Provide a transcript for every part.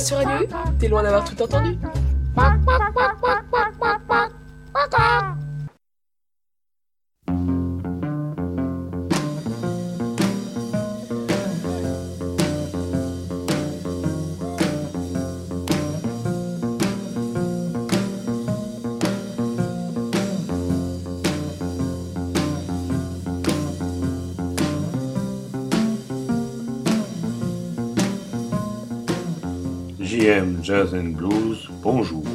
passe sur Radio U. T'es loin d'avoir tout entendu. JM Jazz and Blues, bonjour.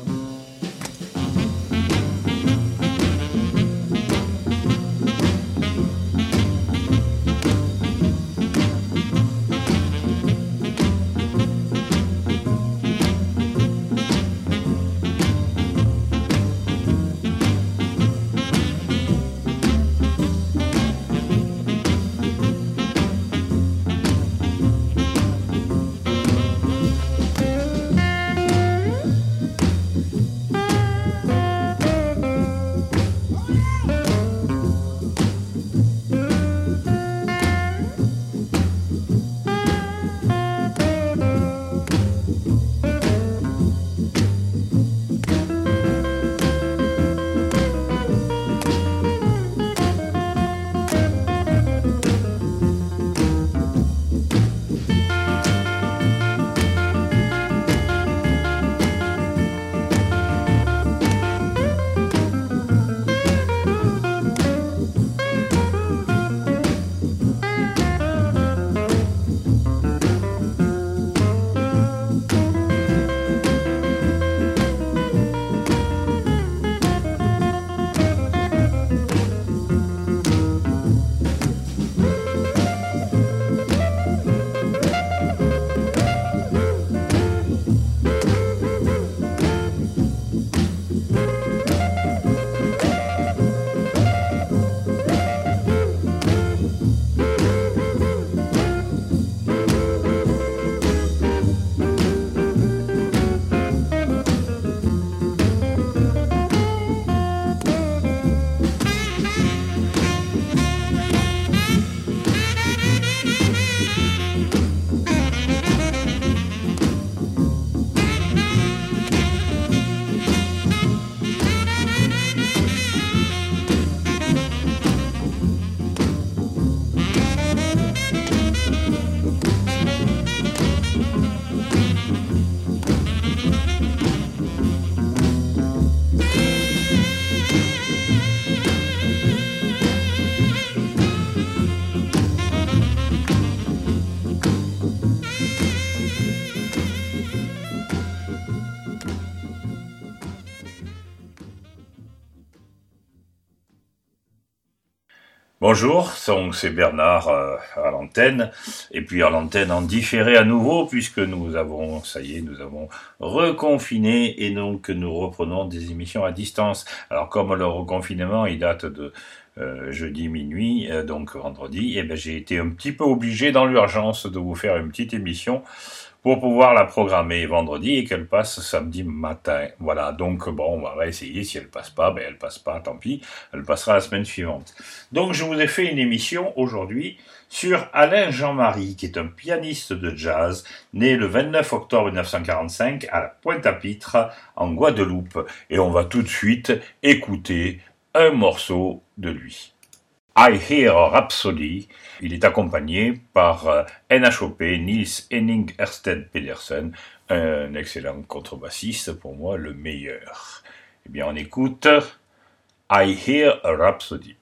Bonjour, c'est Bernard à l'antenne, et puis à l'antenne en différé à nouveau, puisque nous avons reconfiné, et donc nous reprenons des émissions à distance. Alors comme le reconfinement, il date de jeudi minuit, donc vendredi, et j'ai été un petit peu obligé dans l'urgence de vous faire une petite émission pour pouvoir la programmer vendredi et qu'elle passe samedi matin. Voilà, donc bon, on va essayer. Si elle passe pas, elle passe pas, tant pis. Elle passera la semaine suivante. Donc je vous ai fait une émission aujourd'hui sur Alain Jean-Marie, qui est un pianiste de jazz, né le 29 octobre 1945 à la Pointe-à-Pitre, en Guadeloupe. Et on va tout de suite écouter un morceau de lui. I Hear a Rhapsody. Il est accompagné par NHOP, Niels Henning Ørsted Pedersen, un excellent contrebassiste, pour moi le meilleur. Eh bien, on écoute I Hear a Rhapsody.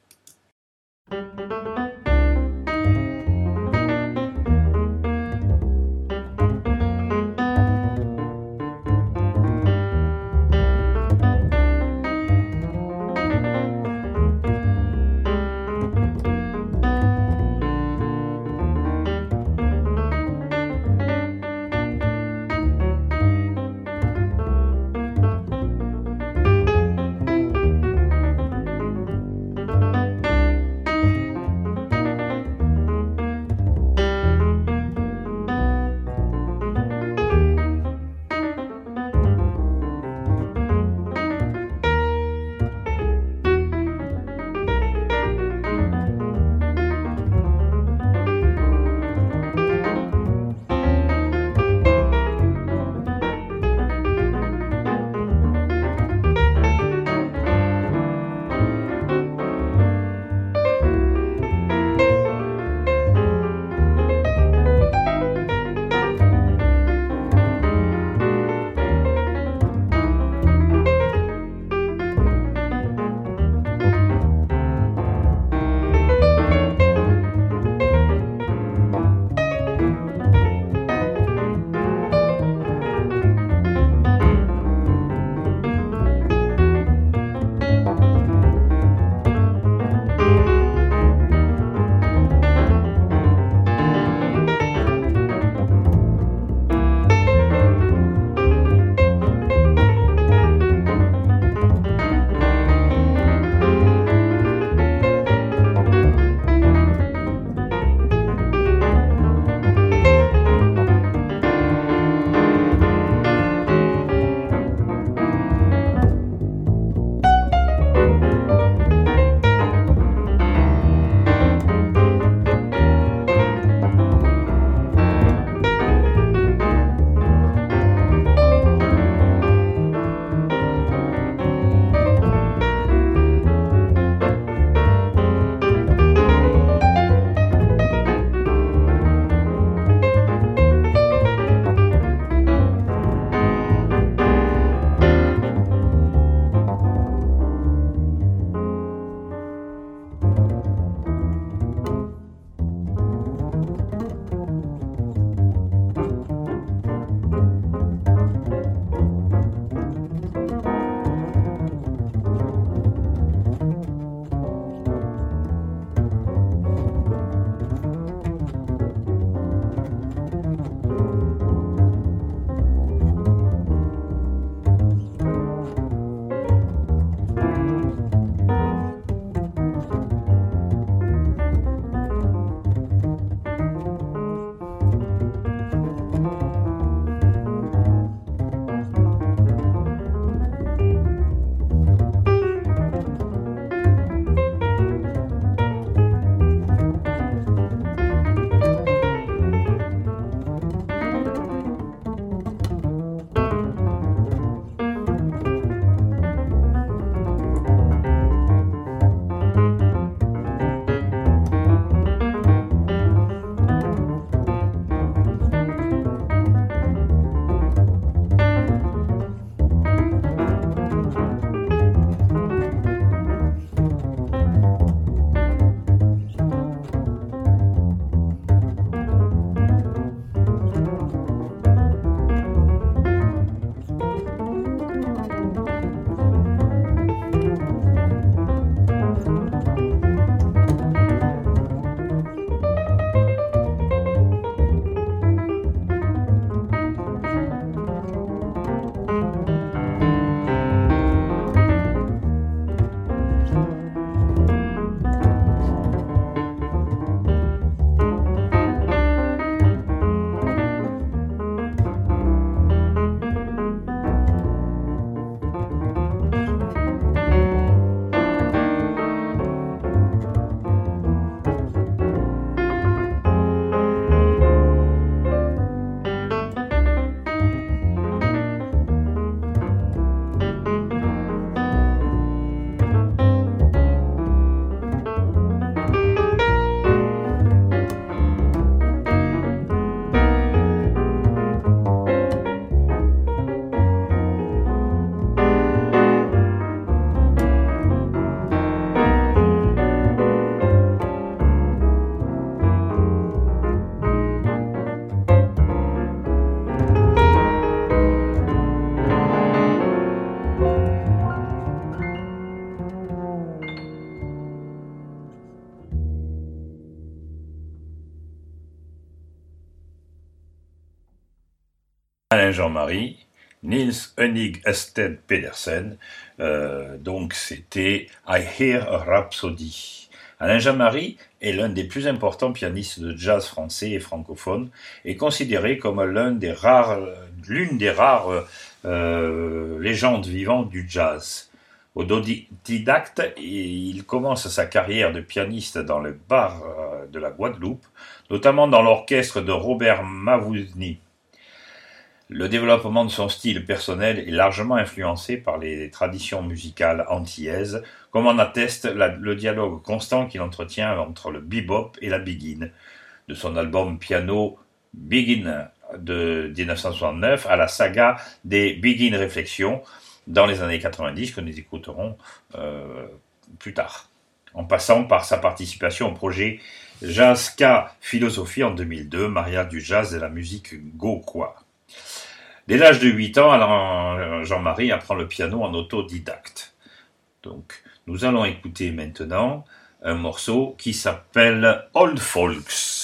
Alain Jean-Marie, Niels Henning Ørsted Pedersen, donc c'était I Hear a Rhapsody. Alain Jean-Marie est l'un des plus importants pianistes de jazz français et francophone et considéré comme l'une des rares légendes vivantes du jazz. Autodidacte, il commence sa carrière de pianiste dans les bars de la Guadeloupe, notamment dans l'orchestre de Robert Mavouni. Le développement de son style personnel est largement influencé par les traditions musicales antillaises, comme en atteste le dialogue constant qu'il entretient entre le bebop et la biguine. De son album piano Biguine de 1969 à la saga des Biguine Réflexions dans les années 90 que nous écouterons plus tard. En passant par sa participation au projet Jazz-Ska Philosophie en 2002, mariage du jazz et de la musique go-quoi. Dès l'âge de 8 ans, Alain Jean-Marie apprend le piano en autodidacte. Donc, nous allons écouter maintenant un morceau qui s'appelle Old Folks.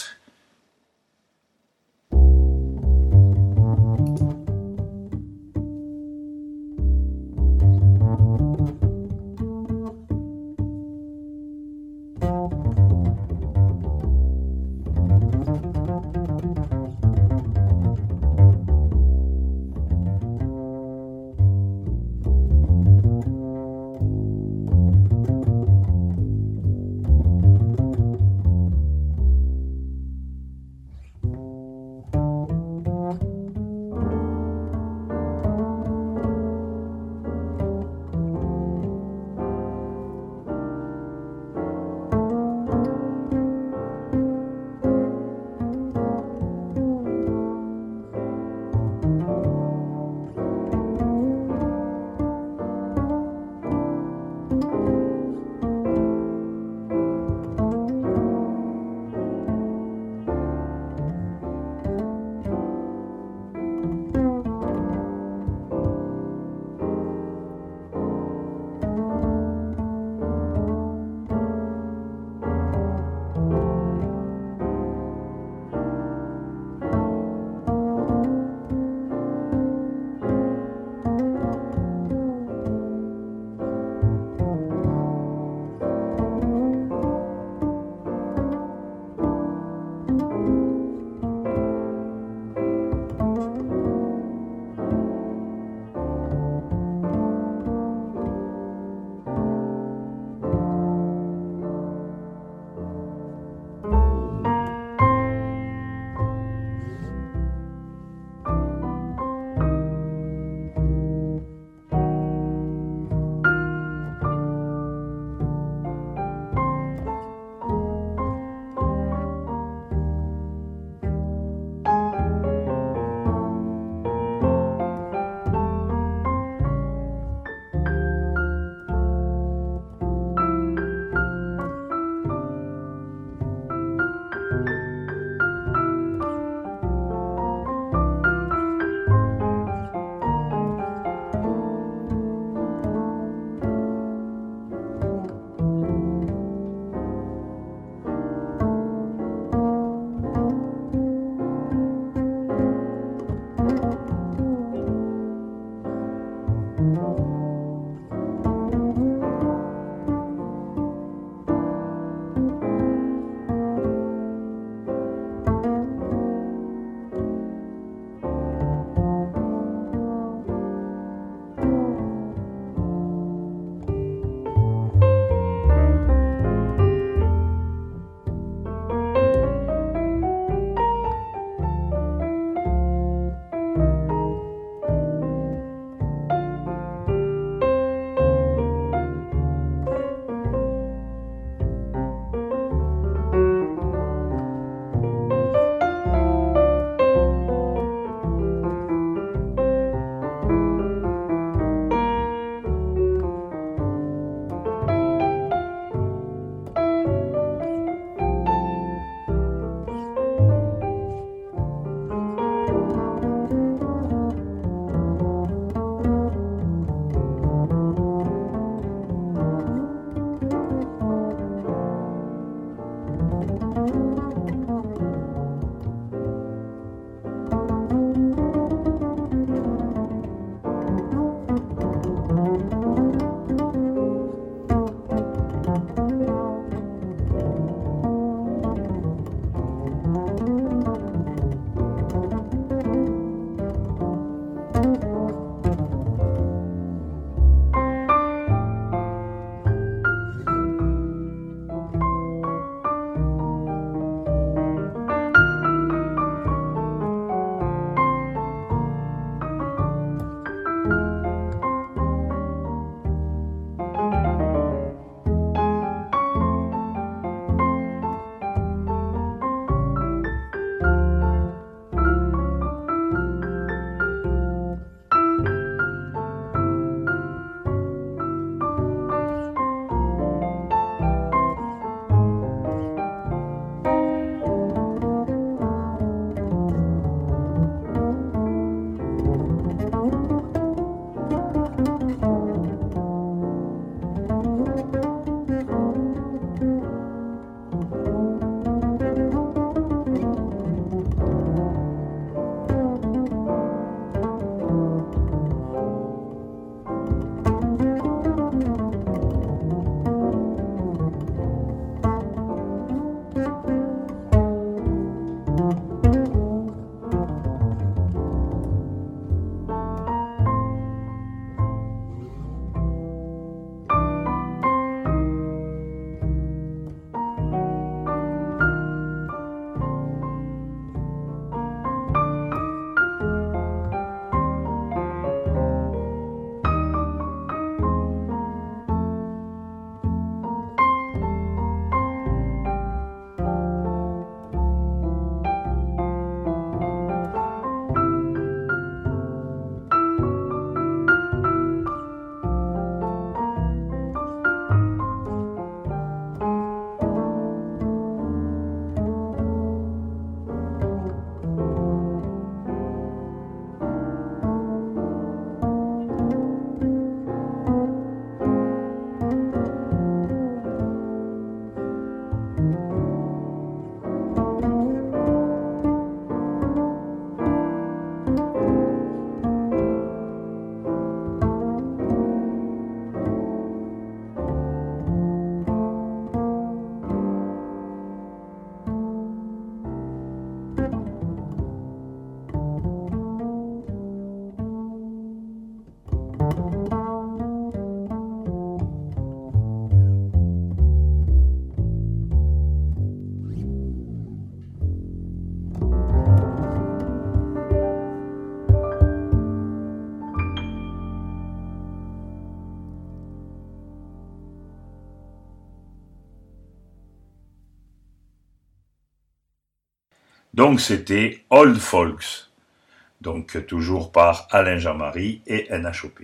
Donc c'était Old Folks, donc toujours par Alain Jean-Marie et NHOP.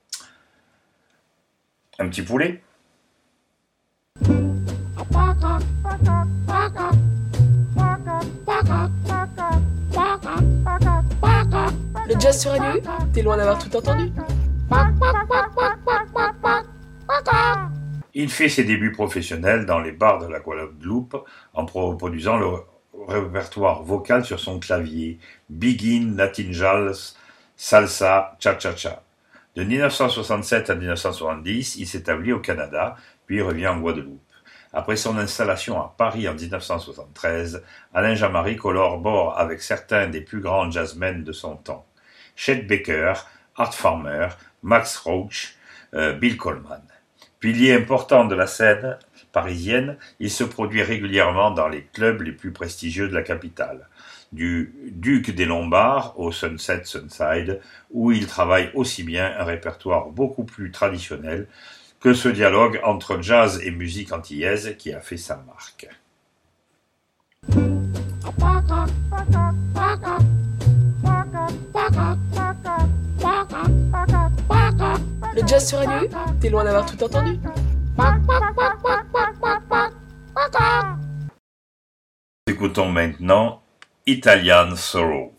Un petit poulet? Le jazz sur la nuit, t'es loin d'avoir tout entendu. Il fait ses débuts professionnels dans les bars de la Guadeloupe en produisant le répertoire vocal sur son clavier, Begin, Latin Jazz, Salsa, Cha-Cha-Cha. De 1967 à 1970, il s'établit au Canada, puis revient en Guadeloupe. Après son installation à Paris en 1973, Alain Jean-Marie collabore avec certains des plus grands jazzmen de son temps. Chet Baker, Art Farmer, Max Roach, Bill Coleman. Pilier important de la scène parisienne, il se produit régulièrement dans les clubs les plus prestigieux de la capitale, du Duc des Lombards au Sunset Sunside, où il travaille aussi bien un répertoire beaucoup plus traditionnel que ce dialogue entre jazz et musique antillaise qui a fait sa marque. Le jazz sur la nuit, t'es loin d'avoir tout entendu. Écoutons maintenant Italian Sorrow.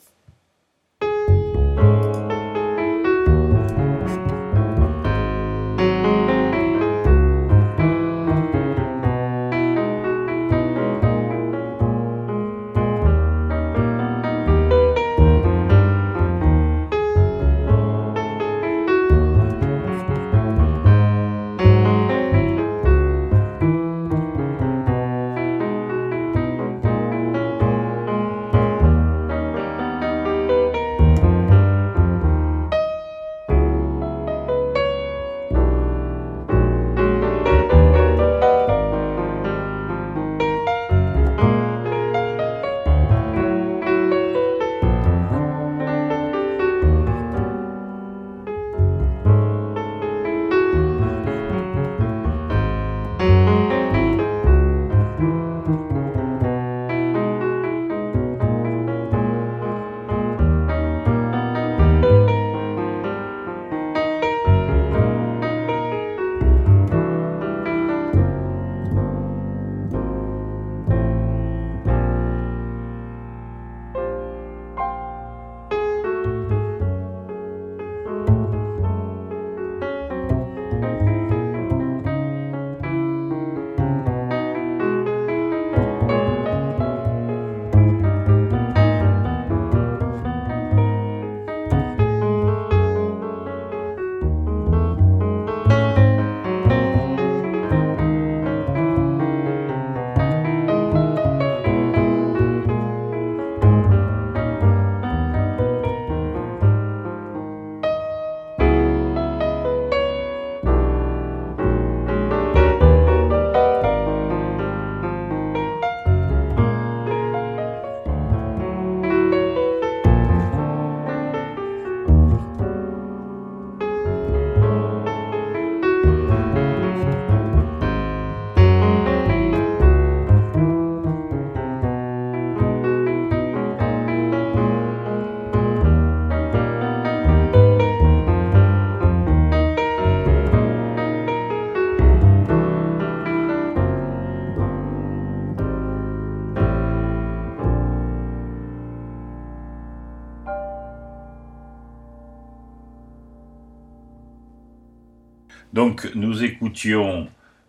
Donc nous écoutions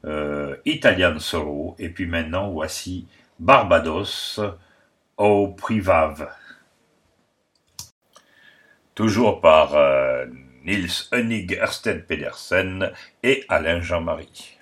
Italian Sorrow et puis maintenant voici Barbados au Privave. Toujours par Niels Henning Ørsted Pedersen et Alain Jean-Marie.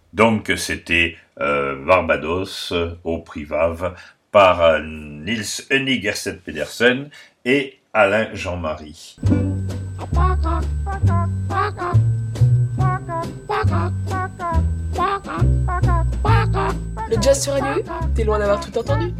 Donc c'était Barbados au prix Vave par Niels Henning Ørsted Pedersen et Alain Jean-Marie. Le jazz sur Radio U, t'es loin d'avoir tout entendu.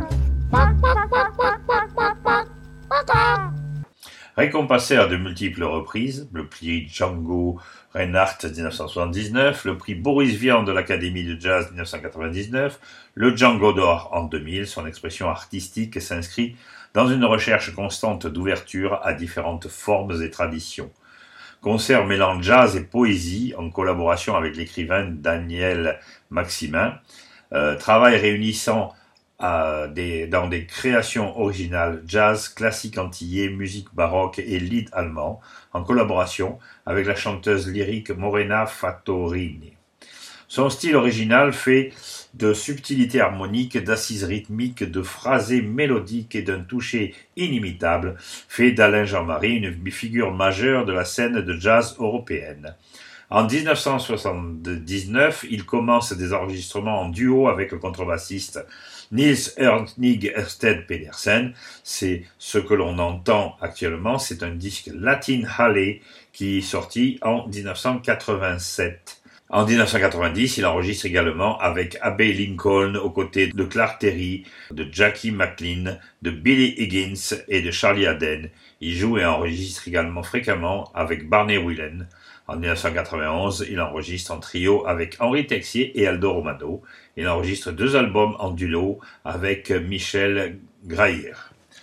Récompensé à de multiples reprises, le prix Django Reinhardt 1979, le prix Boris Vian de l'Académie de Jazz 1999, le Django d'Or en 2000, son expression artistique s'inscrit dans une recherche constante d'ouverture à différentes formes et traditions. Concert mêlant jazz et poésie en collaboration avec l'écrivain Daniel Maximin, travail réunissant dans des créations originales, jazz, classique antillais, musique baroque et lied allemand, en collaboration avec la chanteuse lyrique Morena Fattorini. Son style original fait de subtilité harmonique, d'assises rythmiques, de phrasés mélodiques et d'un toucher inimitable, fait d'Alain Jean-Marie une figure majeure de la scène de jazz européenne. En 1979, il commence des enregistrements en duo avec le contrebassiste Niels Henning Ørsted Pedersen. C'est ce que l'on entend actuellement, c'est un disque Latin Hallé qui est sorti en 1987. En 1990, il enregistre également avec Abbey Lincoln aux côtés de Clark Terry, de Jackie McLean, de Billy Higgins et de Charlie Haden. Il joue et enregistre également fréquemment avec Barney Whelan. En 1991, il enregistre en trio avec Henri Texier et Aldo Romano. Il enregistre 2 albums en duo avec Michel Grahier.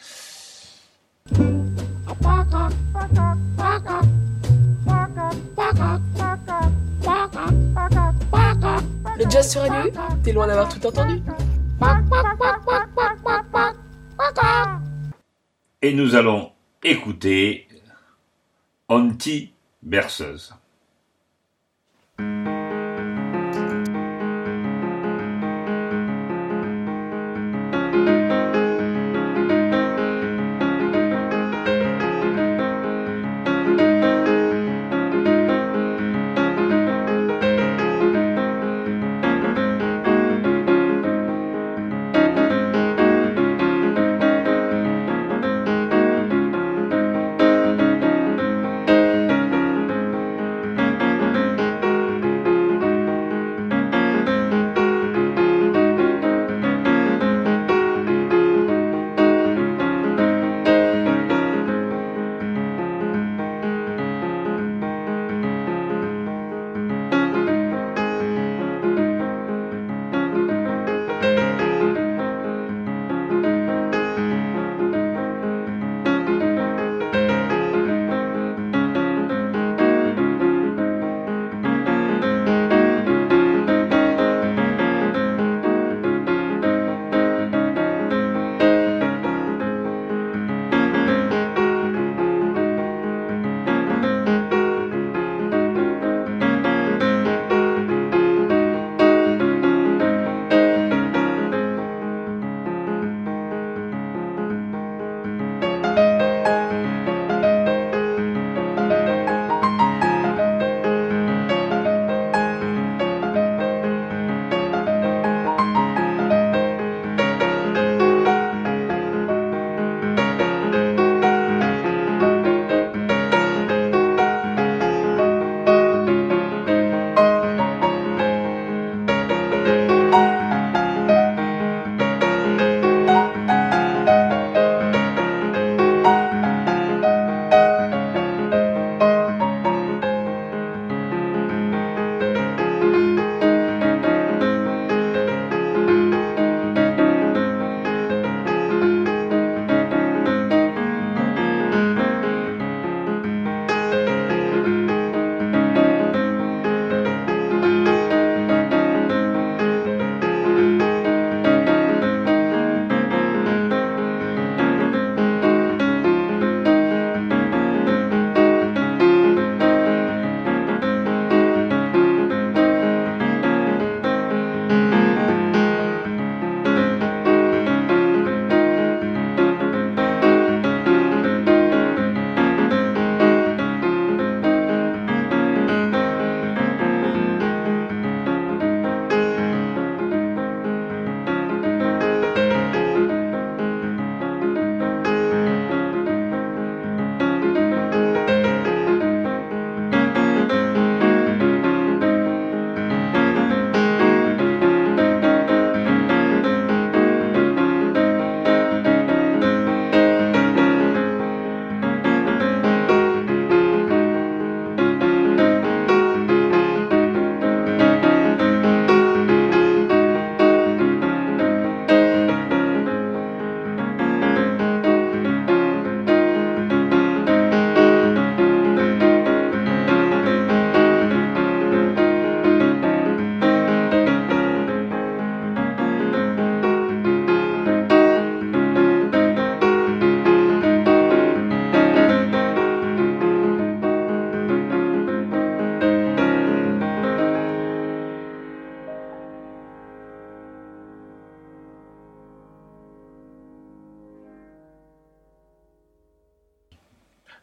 Le jazz sur Radio U, t'es loin d'avoir tout entendu. Et nous allons écouter Anti-berceuse.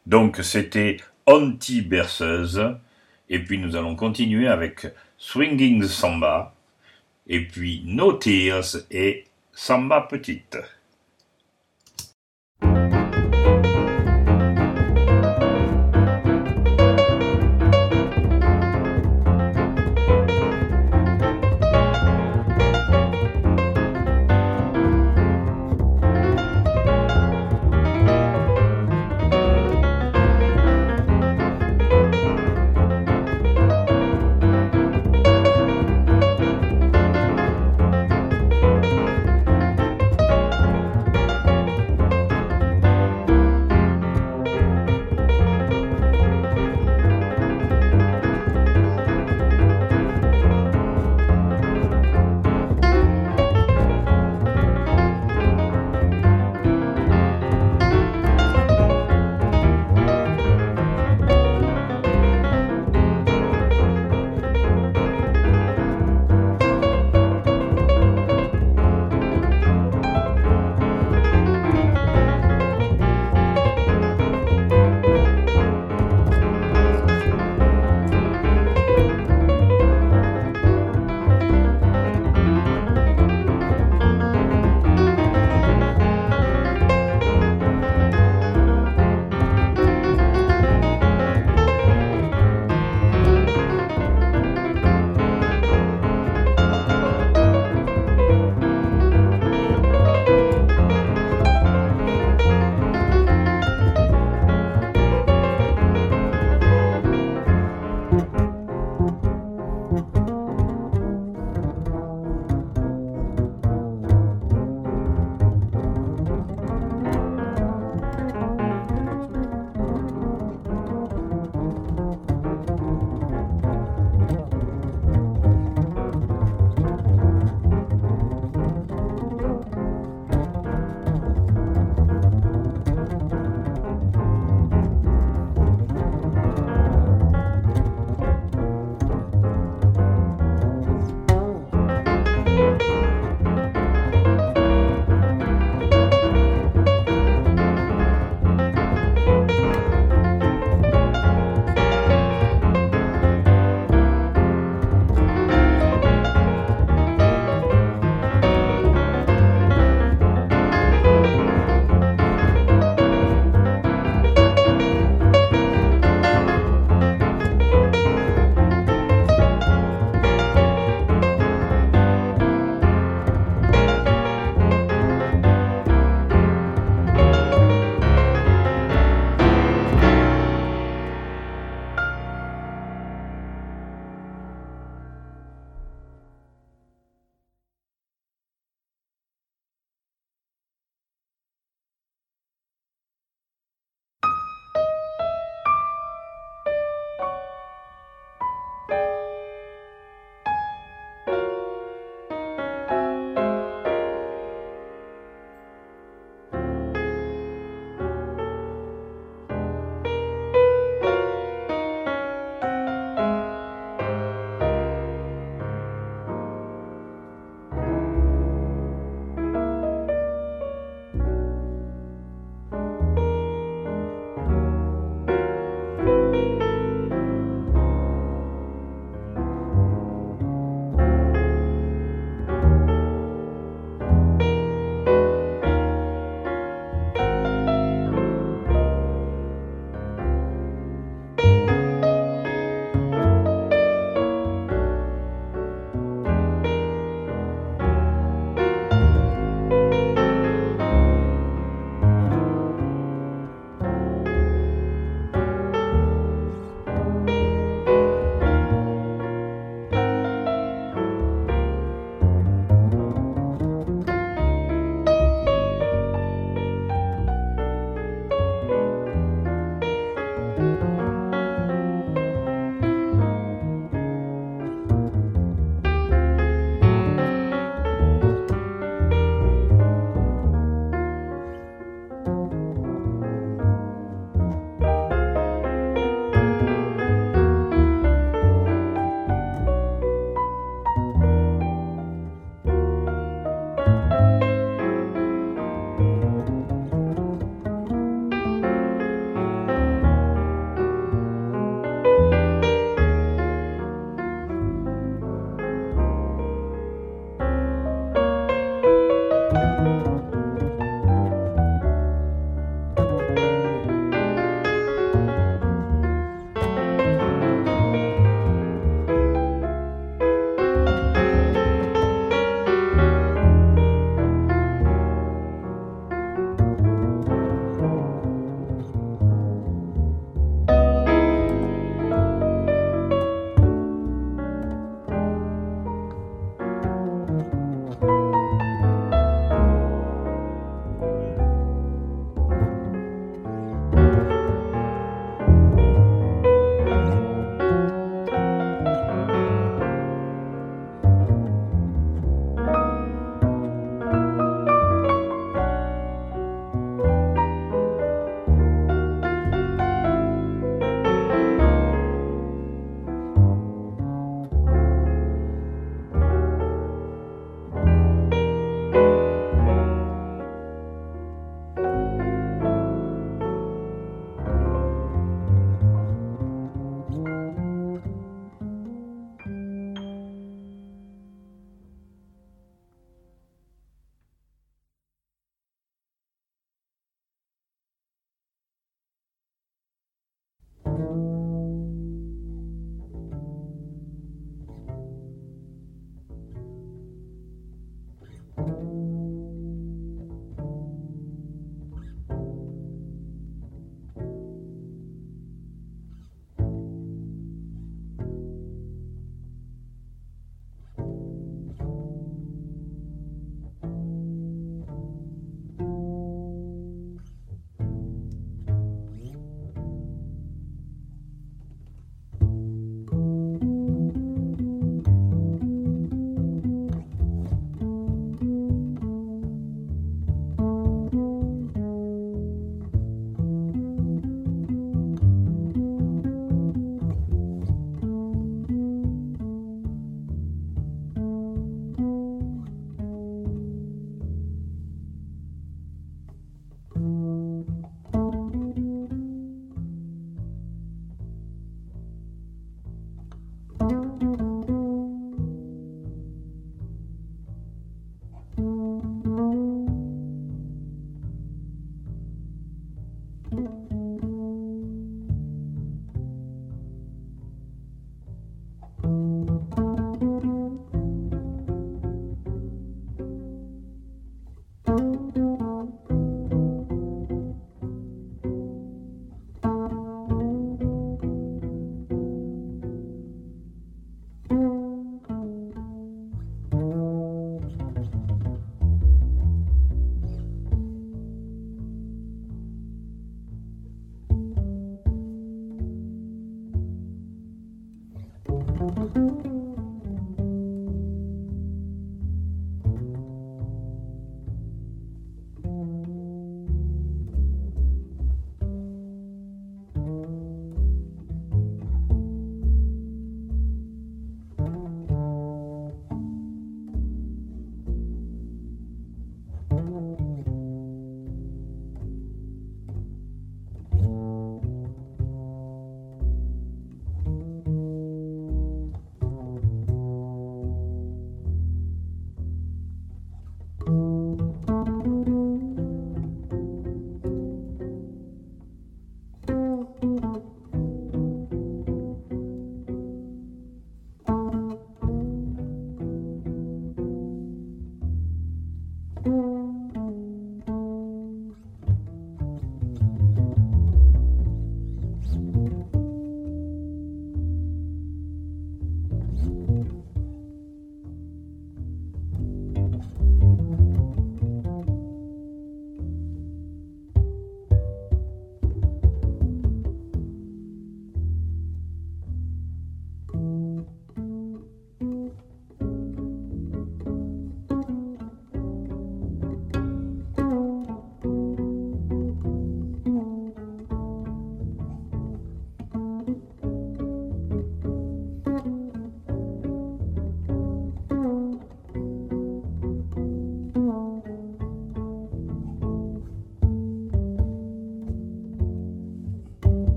Donc c'était Anti-berceuse. Et puis nous allons continuer avec Swinging Samba. Et puis No Tears et Samba Petite.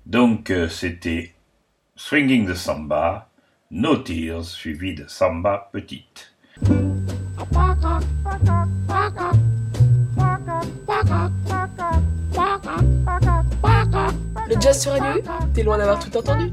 Donc c'était Swinging the Samba, No Tears, suivi de Samba Petite. Le jazz sur Radio U, t'es loin d'avoir tout entendu.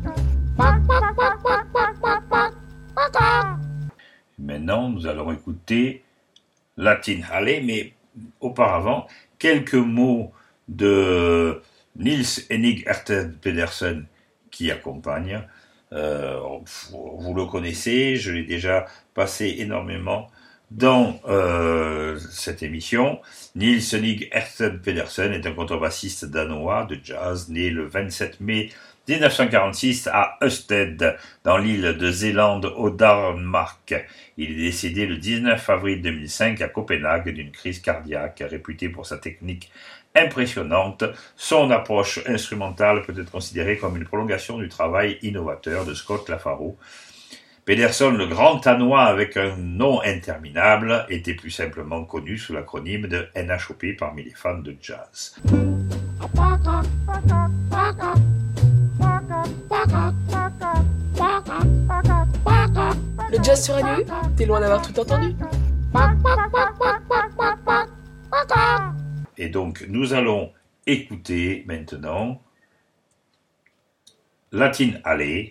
Maintenant, nous allons écouter Latin Halley, mais auparavant, quelques mots de Niels Henning Hertel Pedersen qui accompagne. Vous le connaissez, je l'ai déjà passé énormément dans cette émission. Niels Henning Hertel Pedersen est un contrebassiste danois de jazz né le 27 mai 1946 à Østed, dans l'île de Zélande au Danemark. Il est décédé le 19 avril 2005 à Copenhague d'une crise cardiaque. Réputé pour sa technique impressionnante, son approche instrumentale peut être considérée comme une prolongation du travail innovateur de Scott LaFaro. Pedersen, le grand Danois avec un nom interminable, était plus simplement connu sous l'acronyme de NHOP parmi les fans de jazz. Le jazz sur Radio U, t'es loin d'avoir tout entendu. Et donc, nous allons écouter maintenant Latin Halley.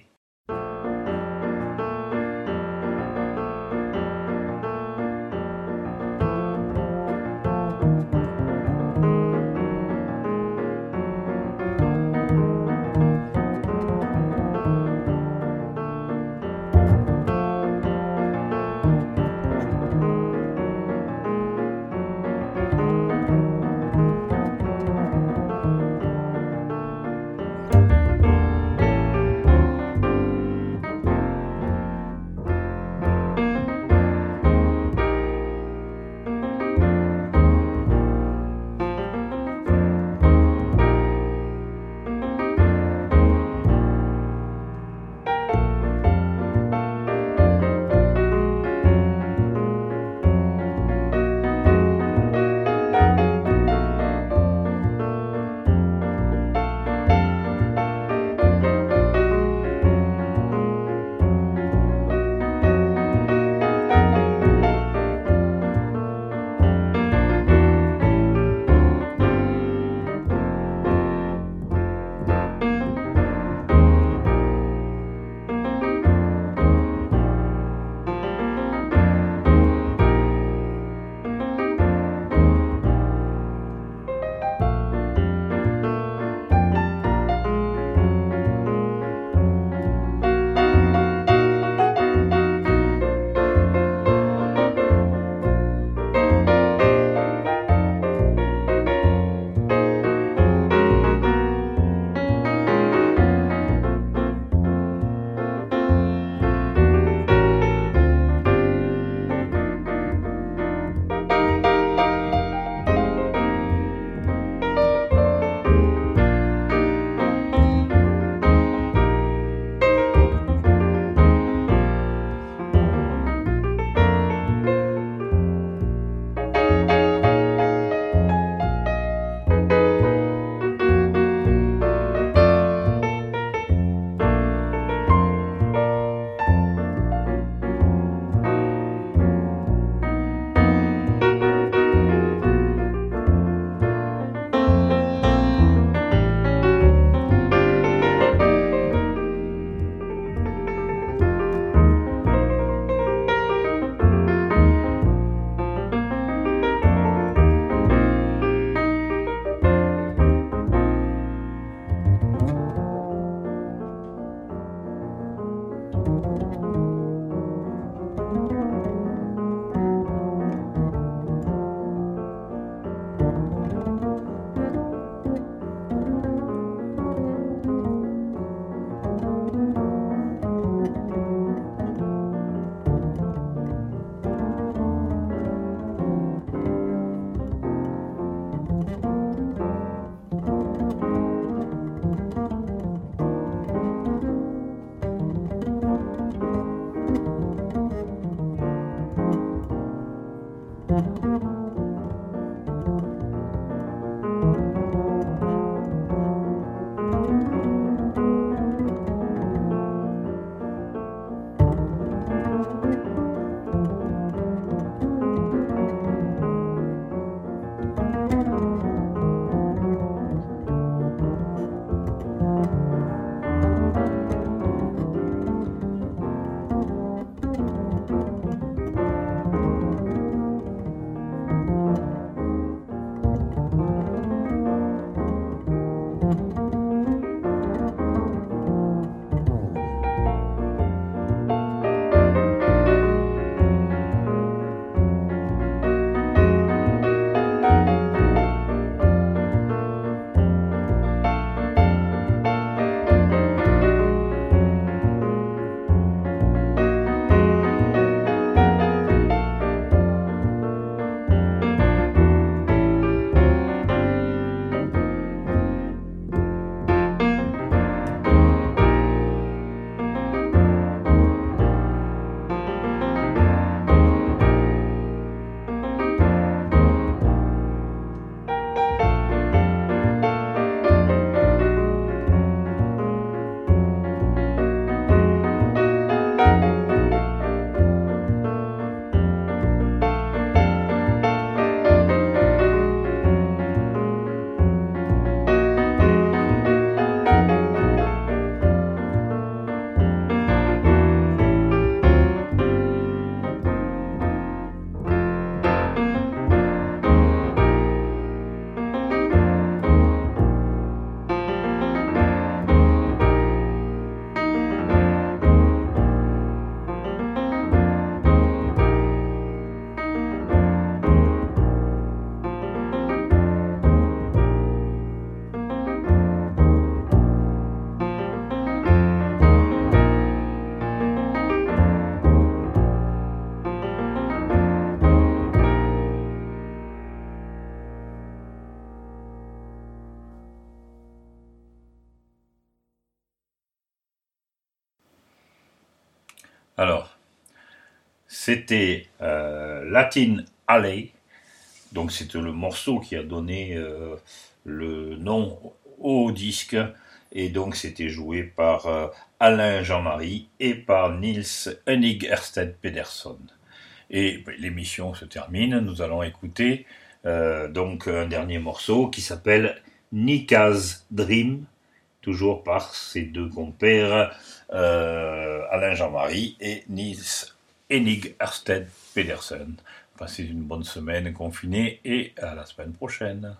Alors, c'était Latin Alley, donc c'était le morceau qui a donné le nom au disque, et donc c'était joué par Alain Jean-Marie et par Niels Henning Ørsted Pedersen. Et l'émission se termine, nous allons écouter donc un dernier morceau qui s'appelle Nika's Dream, toujours par ses deux compères Alain Jean-Marie et Niels Henning Ørsted Pedersen. Passez une bonne semaine confinée et à la semaine prochaine.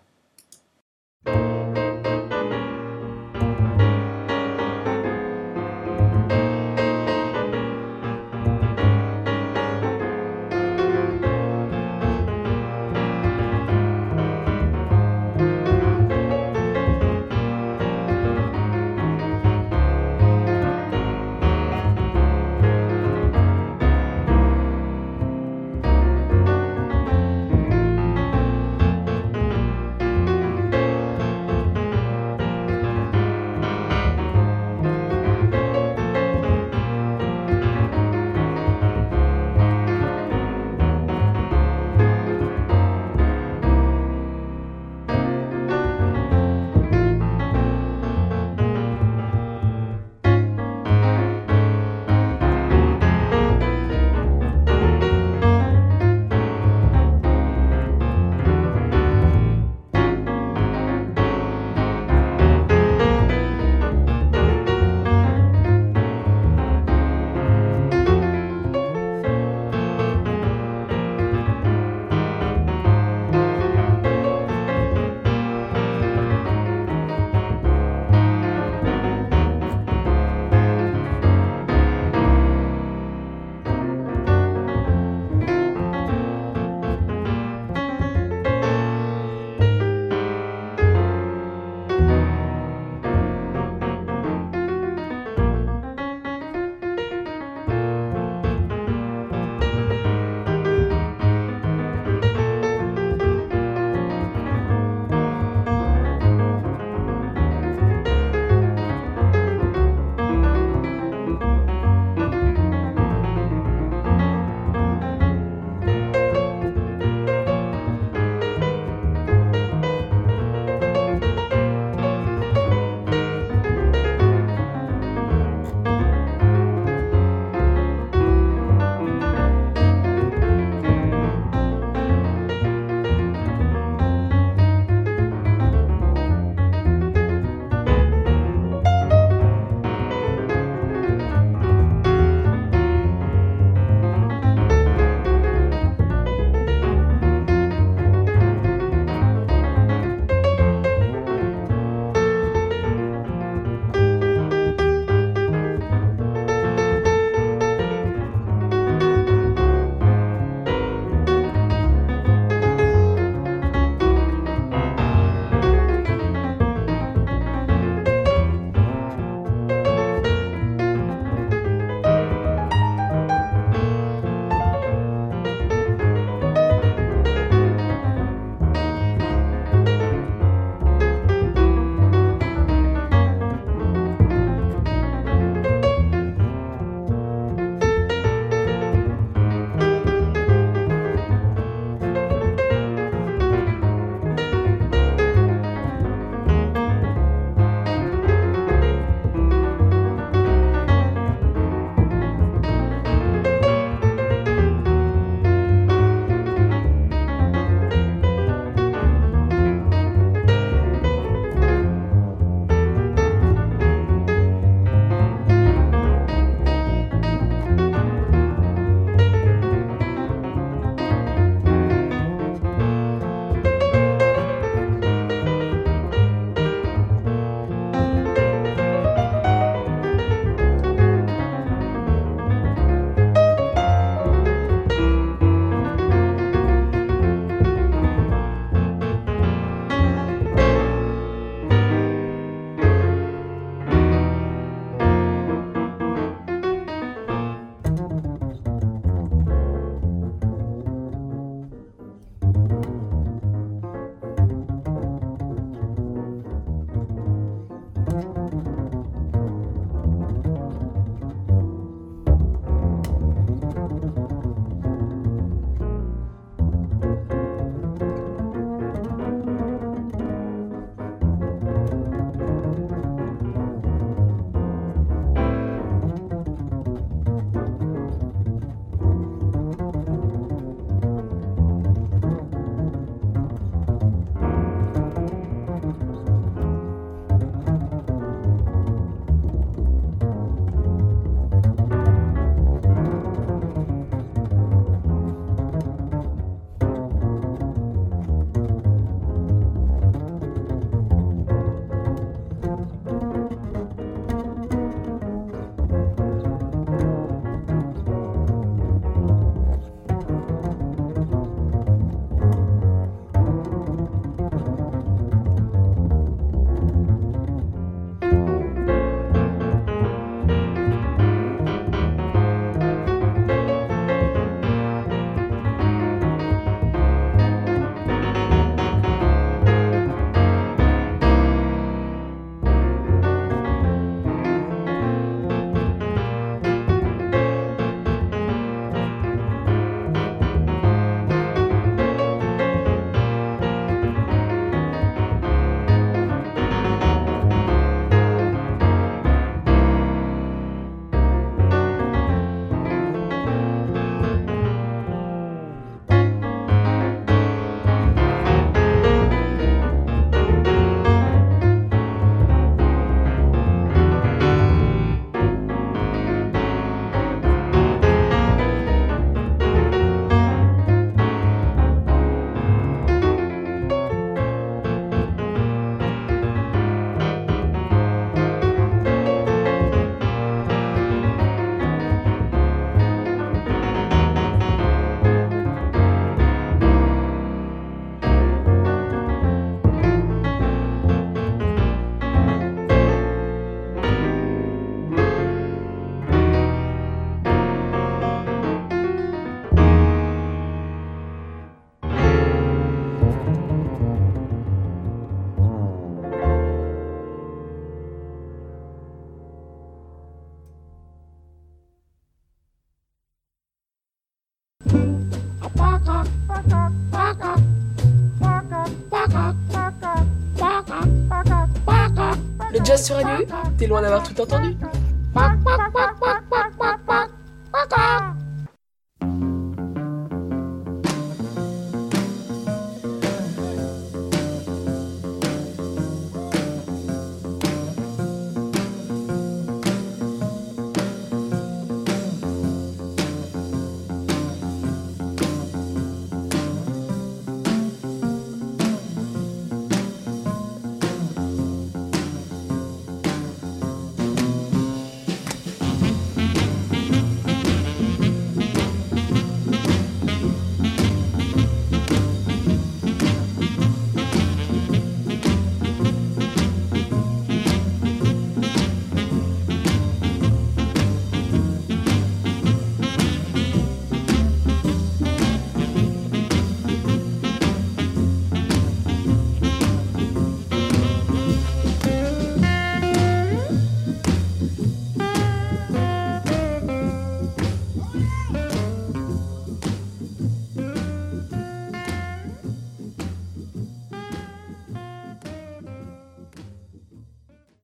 Le jazz sur Radio U, t'es loin d'avoir tout entendu.